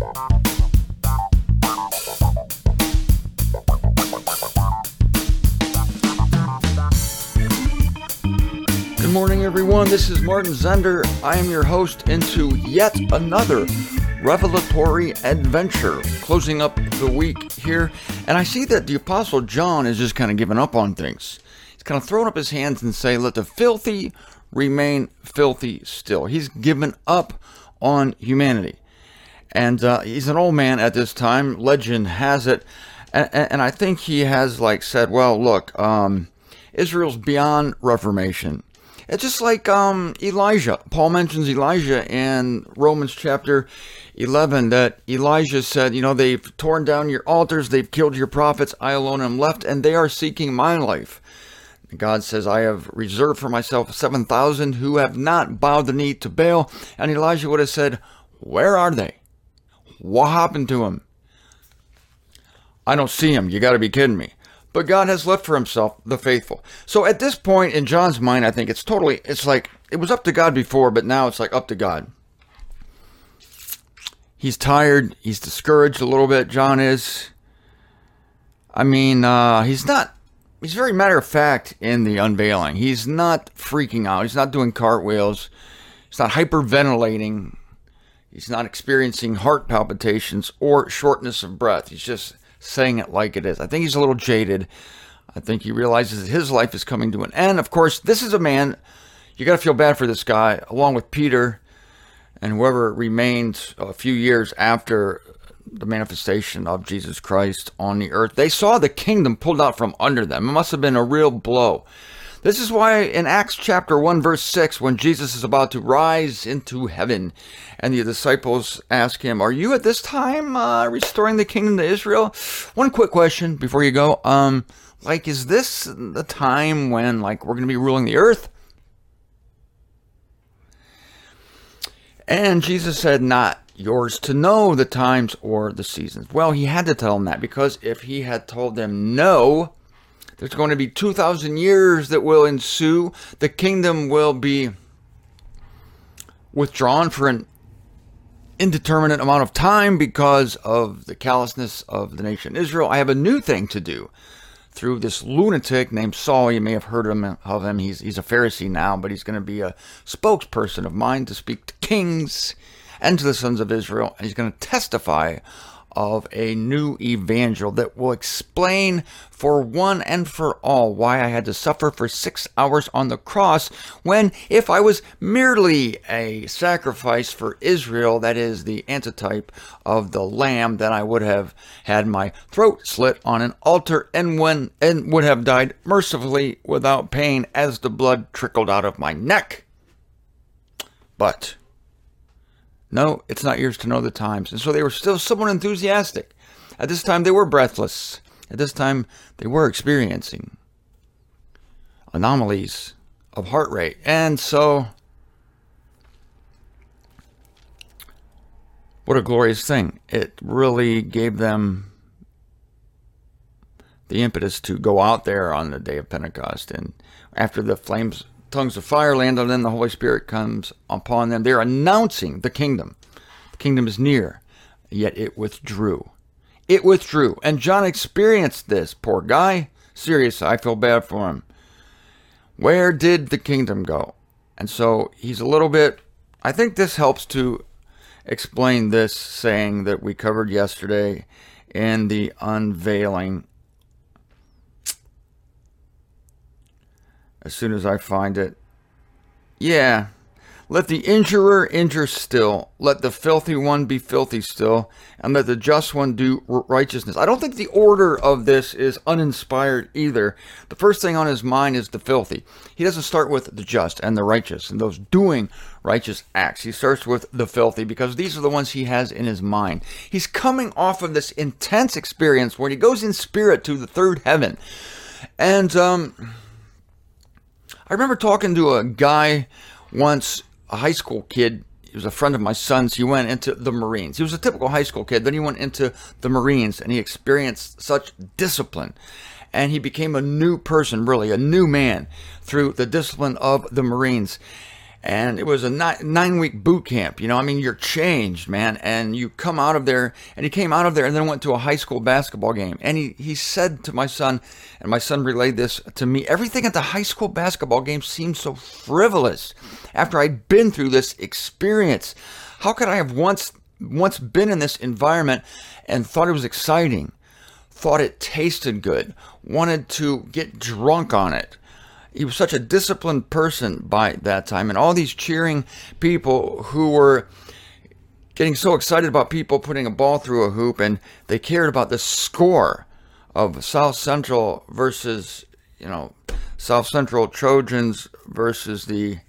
Good morning, everyone. This is Martin Zender. I am your host into yet another revelatory adventure, closing up the week here. And I see that the Apostle John is just kind of giving up on things. He's kind of throwing up his hands and saying, let the filthy remain filthy still. He's given up on humanity. And he's an old man at this time. Legend has it. And I think he has said, well, look, Israel's beyond reformation. It's just like Elijah. Paul mentions Elijah in Romans chapter 11, that Elijah said, they've torn down your altars, they've killed your prophets, I alone am left, and they are seeking my life. God says, I have reserved for myself 7,000 who have not bowed the knee to Baal. And Elijah would have said, where are they? What happened to them? I don't see them. You got to be kidding me. But God has left for himself the faithful. So at this point in John's mind, I think it's like it was up to God before, but now it's like up to God. He's tired. He's discouraged a little bit. John is. He's very matter of fact in the unveiling. He's not freaking out. He's not doing cartwheels. He's not hyperventilating. He's not experiencing heart palpitations or shortness of breath. He's just saying it like it is. I think he's a little jaded. I think he realizes that his life is coming to an end. Of course, this is a man, you got to feel bad for this guy, along with Peter and whoever remained a few years after the manifestation of Jesus Christ on the earth. They saw the kingdom pulled out from under them. It must have been a real blow. This is why in Acts chapter 1, verse 6, when Jesus is about to rise into heaven, and the disciples ask him, are you at this time restoring the kingdom to Israel? One quick question before you go. Is this the time when, we're going to be ruling the earth? And Jesus said, not yours to know the times or the seasons. Well, he had to tell them that, because if he had told them no, there's going to be 2,000 years that will ensue. The kingdom will be withdrawn for an indeterminate amount of time because of the callousness of the nation Israel. I have a new thing to do through this lunatic named Saul. You may have heard of him. He's a Pharisee now, but he's going to be a spokesperson of mine to speak to kings and to the sons of Israel. And he's going to testify of a new evangel that will explain for one and for all why I had to suffer for 6 hours on the cross, when if I was merely a sacrifice for Israel, that is the antitype of the lamb, then I would have had my throat slit on an altar and would have died mercifully without pain as the blood trickled out of my neck. But no, it's not yours to know the times. And so they were still somewhat enthusiastic. At this time, they were breathless. At this time, they were experiencing anomalies of heart rate. And so, what a glorious thing. It really gave them the impetus to go out there on the day of Pentecost. And after the tongues of fire land on them, the Holy Spirit comes upon them. They're announcing the kingdom. The kingdom is near, yet it withdrew. It withdrew. And John experienced this. Poor guy. Seriously, I feel bad for him. Where did the kingdom go? And so he's a little bit, I think this helps to explain this saying that we covered yesterday in the unveiling. As soon as I find it. Yeah. Let the injurer injure still. Let the filthy one be filthy still. And let the just one do righteousness. I don't think the order of this is uninspired either. The first thing on his mind is the filthy. He doesn't start with the just and the righteous and those doing righteous acts. He starts with the filthy because these are the ones he has in his mind. He's coming off of this intense experience where he goes in spirit to the third heaven. And I remember talking to a guy once, a high school kid. He was a friend of my son's. He went into the Marines. He was a typical high school kid. Then he went into the Marines and he experienced such discipline. And he became a new person, really, a new man through the discipline of the Marines. And it was a 9-week boot camp. I mean, you're changed, man. And you come out of there, and he came out of there and then went to a high school basketball game. And he said to my son, and my son relayed this to me, everything at the high school basketball game seemed so frivolous after I'd been through this experience. How could I have once been in this environment and thought it was exciting, thought it tasted good, wanted to get drunk on it? He was such a disciplined person by that time, and all these cheering people who were getting so excited about people putting a ball through a hoop, and they cared about the score of South Central versus, South Central Trojans versus the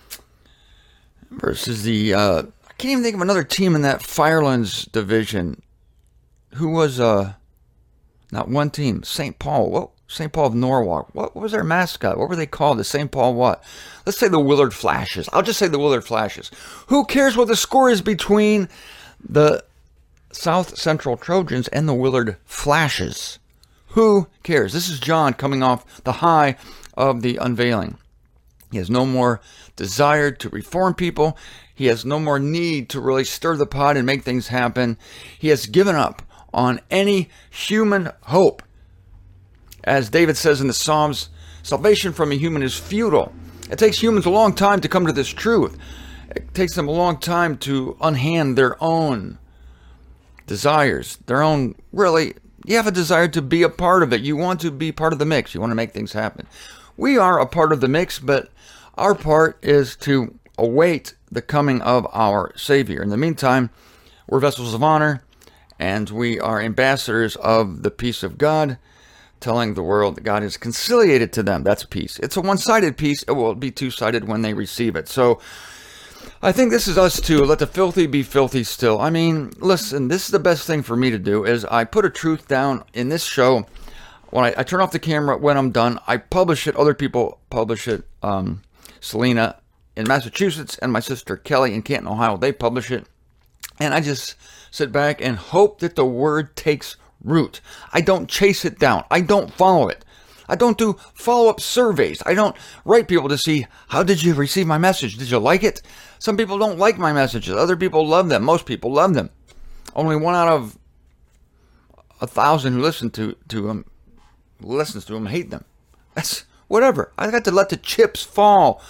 I can't even think of another team in that Firelands division who was not one team. St. Paul. St. Paul of Norwalk. What was their mascot? What were they called? The St. Paul what? Let's say the Willard Flashes. I'll just say the Willard Flashes. Who cares what the score is between the South Central Trojans and the Willard Flashes? Who cares? This is John coming off the high of the unveiling. He has no more desire to reform people. He has no more need to really stir the pot and make things happen. He has given up on any human hope. As David says in the Psalms, salvation from a human is futile. It takes humans a long time to come to this truth. It takes them a long time to unhand their own desires, their own, really, you have a desire to be a part of it. You want to be part of the mix. You want to make things happen. We are a part of the mix, but our part is to await the coming of our Savior. In the meantime, we're vessels of honor, and we are ambassadors of the peace of God, telling the world that God is conciliated to them. That's peace. It's a one-sided peace. It will be two-sided when they receive it. So I think this is us too. Let the filthy be filthy still. I mean, listen, this is the best thing for me to do is I put a truth down in this show. When I turn off the camera, when I'm done, I publish it. Other people publish it. Selena in Massachusetts and my sister Kelly in Canton, Ohio, they publish it. And I just sit back and hope that the word takes root. I don't chase it down. I don't follow it. I don't do follow-up surveys. I don't write people to see, how did you receive my message? Did you like it? Some people don't like my messages. Other people love them. Most people love them. Only 1 out of 1,000 who listens to them hate them. That's whatever. I got to let the chips fall.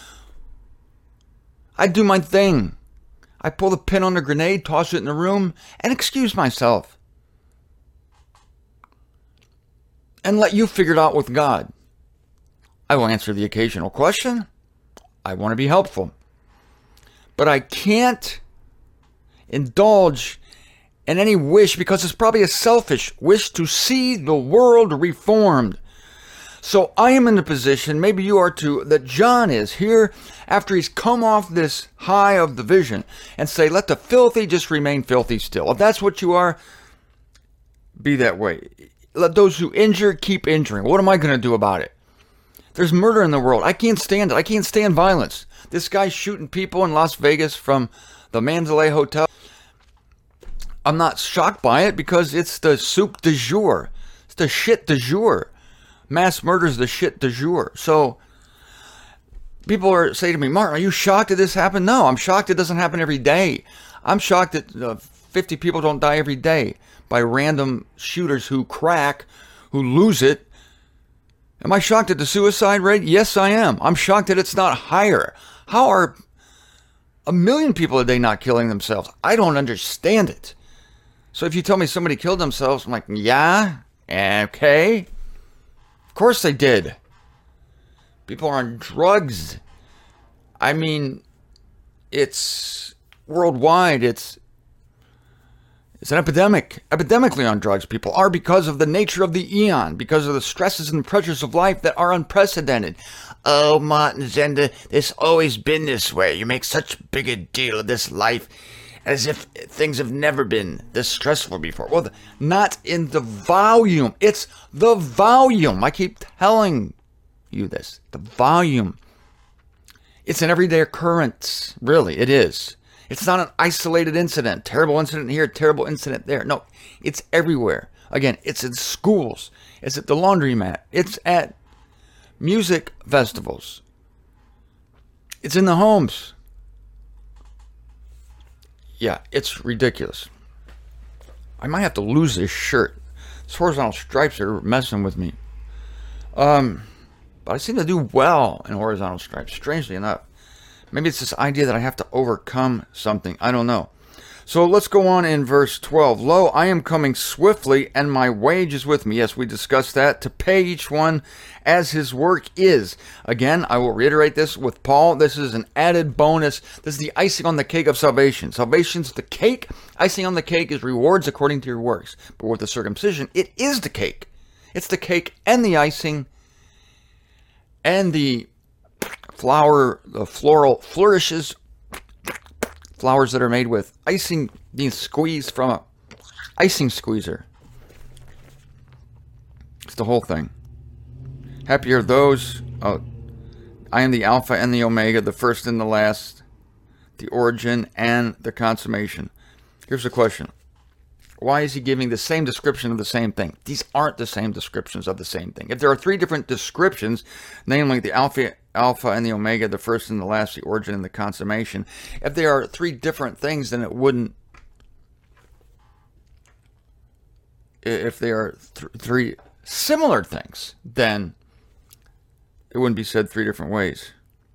I do my thing. I pull the pin on the grenade, toss it in the room, and excuse myself. And let you figure it out with God. I will answer the occasional question. I want to be helpful. But I can't indulge in any wish, because it's probably a selfish wish, to see the world reformed. So I am in the position, maybe you are too, that John is here after he's come off this high of the vision and say, let the filthy just remain filthy still. If that's what you are, be that way. Let those who injure keep injuring. What am I going to do about it? There's murder in the world. I can't stand it. I can't stand violence. This guy's shooting people in Las Vegas from the Mandalay Hotel. I'm not shocked by it because it's the soup du jour. It's the shit du jour. Mass murder is the shit du jour. So people are saying to me, Martin, are you shocked that this happened? No, I'm shocked it doesn't happen every day. I'm shocked that 50 people don't die every day by random shooters who crack, who lose it. Am I shocked at the suicide rate? Yes, I am. I'm shocked that it's not higher. How are 1 million people a day not killing themselves? I don't understand it. So if you tell me somebody killed themselves, I'm like, yeah, okay. Of course they did. People are on drugs. I mean, it's worldwide. It's an epidemic. Epidemically on drugs, people are, because of the nature of the eon, because of the stresses and pressures of life that are unprecedented. Oh, Martin Zender, it's always been this way. You make such big a deal of this life as if things have never been this stressful before. Well, not in the volume. It's the volume. I keep telling you this. The volume. It's an everyday occurrence. Really, it is. It's not an isolated incident. Terrible incident here, terrible incident there. No, it's everywhere. Again, it's in schools. It's at the laundromat. It's at music festivals. It's in the homes. Yeah, it's ridiculous. I might have to lose this shirt. These horizontal stripes are messing with me. But I seem to do well in horizontal stripes, strangely enough. Maybe it's this idea that I have to overcome something. I don't know. So let's go on in verse 12. Lo, I am coming swiftly, and my wage is with me. Yes, we discussed that. To pay each one as his work is. Again, I will reiterate this with Paul. This is an added bonus. This is the icing on the cake of salvation. Salvation's the cake. Icing on the cake is rewards according to your works. But with the circumcision, it is the cake. It's the cake and the icing and the flower, the floral flourishes. Flowers that are made with icing being squeezed from a icing squeezer. It's the whole thing. Happy are those. I am the Alpha and the Omega, the first and the last, the origin and the consummation. Here's the question. Why is he giving the same description of the same thing? These aren't the same descriptions of the same thing. If there are three different descriptions, namely the Alpha and the Omega, the first and the last, the origin and the consummation, if they are three different things, then it wouldn't, if they are three similar things, then it wouldn't be said three different ways.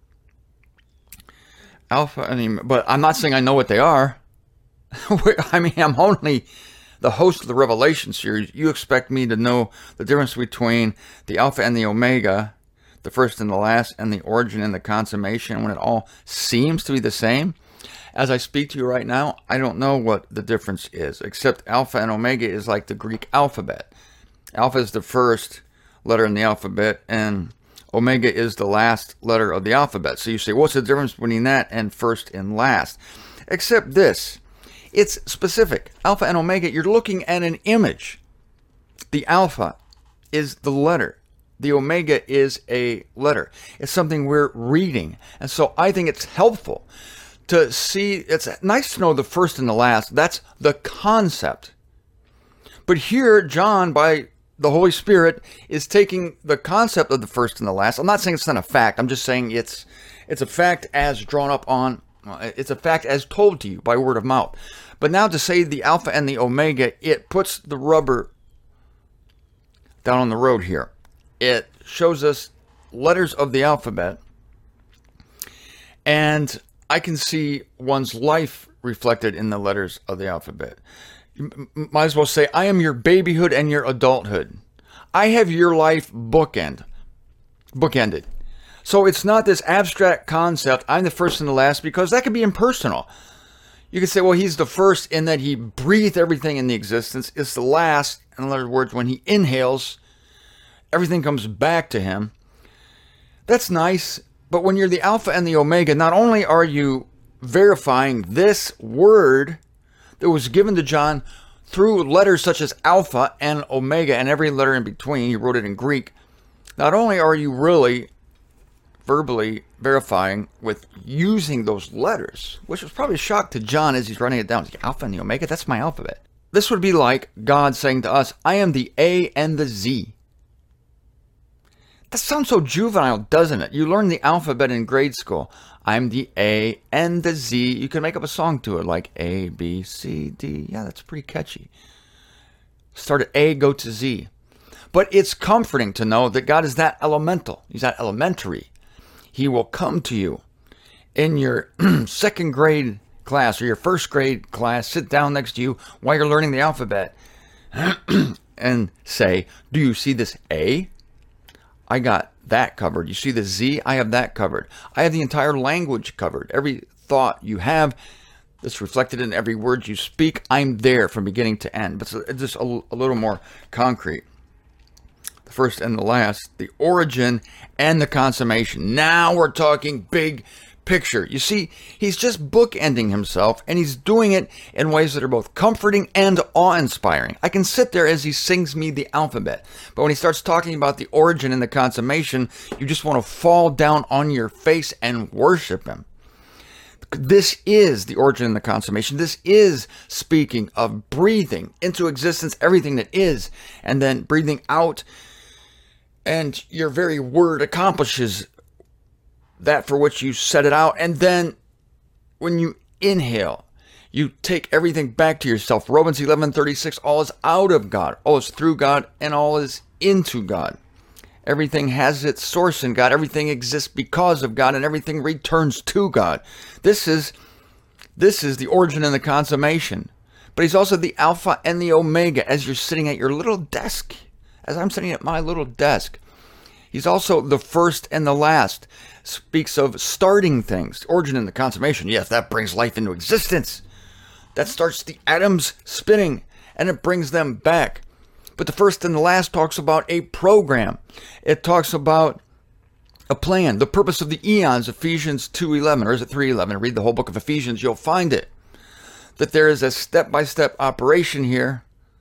Alpha and the, but I'm not saying I know what they are. I mean, I'm only the host of the Revelation series. You expect me to know the difference between the Alpha and the Omega, the first and the last, and the origin and the consummation, when it all seems to be the same? As I speak to you right now, I don't know what the difference is, except Alpha and Omega is like the Greek alphabet. Alpha is the first letter in the alphabet, and Omega is the last letter of the alphabet. So you say, what's the difference between that and first and last? Except this. It's specific. Alpha and Omega, you're looking at an image. The Alpha is the letter. The Omega is a letter. It's something we're reading. And so I think it's helpful to see, it's nice to know the first and the last. That's the concept. But here, John, by the Holy Spirit, is taking the concept of the first and the last. I'm not saying it's not a fact. I'm just saying it's a fact as drawn up on, it's a fact as told to you by word of mouth. But now to say the Alpha and the Omega, it puts the rubber down on the road here. It shows us letters of the alphabet, and I can see one's life reflected in the letters of the alphabet. You might as well say, I am your babyhood and your adulthood. I have your life bookended. So it's not this abstract concept, I'm the first and the last, because that could be impersonal. You could say, well, he's the first in that he breathed everything into existence. It's the last, in other words, when he inhales, everything comes back to him. That's nice, but when you're the Alpha and the Omega, not only are you verifying this word that was given to John through letters such as Alpha and Omega and every letter in between, he wrote it in Greek, not only are you really verbally verifying with using those letters, which was probably a shock to John as he's writing it down. He's like, Alpha and the Omega, that's my alphabet. This would be like God saying to us, I am the A and the Z. That sounds so juvenile, doesn't it? You learn the alphabet in grade school. I'm the A and the Z. You can make up a song to it like A, B, C, D. Yeah, that's pretty catchy. Start at A, go to Z. But it's comforting to know that God is that elemental. He's that elementary. He will come to you in your second grade class or your first grade class, sit down next to you while you're learning the alphabet and say, do you see this A? I got that covered. You see the Z? I have that covered. I have the entire language covered. Every thought you have that's reflected in every word you speak, I'm there from beginning to end. But it's just a little more concrete. The first and the last, the origin and the consummation. Now we're talking big picture. You see, he's just bookending himself, and he's doing it in ways that are both comforting and awe-inspiring. I can sit there as he sings me the alphabet, but when he starts talking about the origin and the consummation, you just want to fall down on your face and worship him. This is the origin and the consummation. This is speaking of breathing into existence everything that is, and then breathing out, and your very word accomplishes that for which you set it out. And then when you inhale, you take everything back to yourself. Romans 11:36, all is out of God, all is through God, and all is into God. Everything has its source in God. Everything exists because of God, and everything returns to God. This is the origin and the consummation. But he's also the Alpha and the Omega as you're sitting at your little desk, as I'm sitting at my little desk. He's also the first and the last. Speaks of starting things. Origin and the consummation. Yes, that brings life into existence. That starts the atoms spinning, and it brings them back. But the first and the last talks about a program. It talks about a plan, the purpose of the eons, Ephesians 2:11, or is it 3:11? Read the whole book of Ephesians, you'll find it. That there is a step-by-step operation here.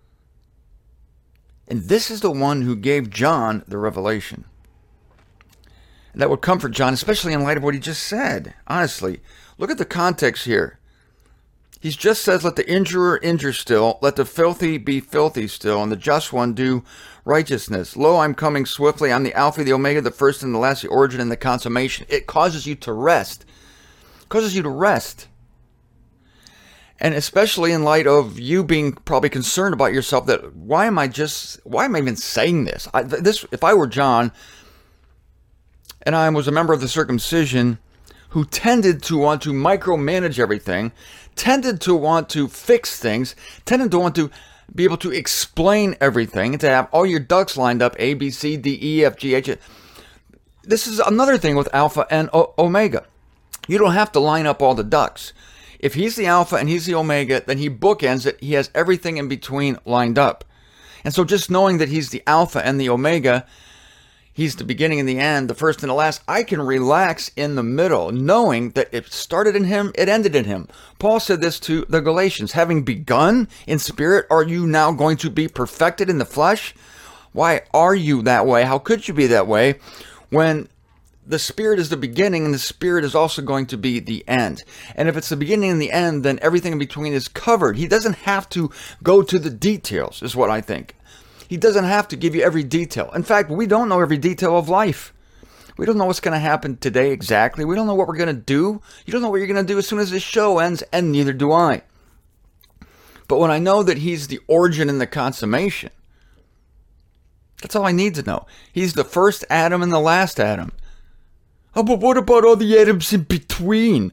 And this is the one who gave John the revelation. And that would comfort John, especially in light of what he just said. Honestly, look at the context here. He's just says, let the injurer injure still, let the filthy be filthy still, and the just one do righteousness. Lo, I'm coming swiftly. I'm the Alpha, the Omega, the first and the last, the origin and the consummation. It causes you to rest. It causes you to rest. And especially in light of you being probably concerned about yourself, that why am I even saying this? If I were John, and I was a member of the circumcision, who tended to want to micromanage everything, tended to want to fix things, tended to want to be able to explain everything, and to have all your ducks lined up, A, B, C, D, E, F, G, H. This is another thing with Alpha and Omega. You don't have to line up all the ducks. If he's the Alpha and he's the Omega, then he bookends it. He has everything in between lined up. And so just knowing that he's the Alpha and the Omega, he's the beginning and the end, the first and the last, I can relax in the middle, knowing that it started in him, it ended in him. Paul said this to the Galatians, having begun in spirit, are you now going to be perfected in the flesh? Why are you that way? How could you be that way when the spirit is the beginning and the spirit is also going to be the end? And if it's the beginning and the end, then everything in between is covered. He doesn't have to go to the details, is what I think. He doesn't have to give you every detail. In fact, we don't know every detail of life. We don't know what's going to happen today exactly. We don't know what we're going to do. You don't know what you're going to do as soon as this show ends, and neither do I. But when I know that he's the origin and the consummation, that's all I need to know. He's the first Adam and the last Adam. Oh, but what about all the atoms in between?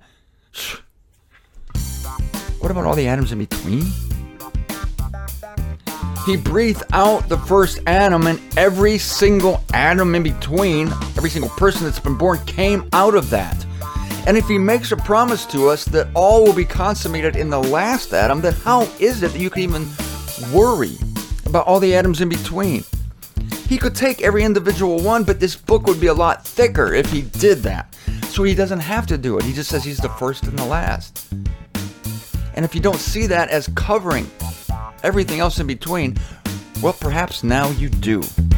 What about all the atoms in between? He breathed out the first Adam, and every single atom in between, every single person that's been born came out of that. And if he makes a promise to us that all will be consummated in the last Adam, then how is it that you can even worry about all the atoms in between? He could take every individual one, but this book would be a lot thicker if he did that. So he doesn't have to do it. He just says he's the first and the last. And if you don't see that as covering everything else in between, well, perhaps now you do.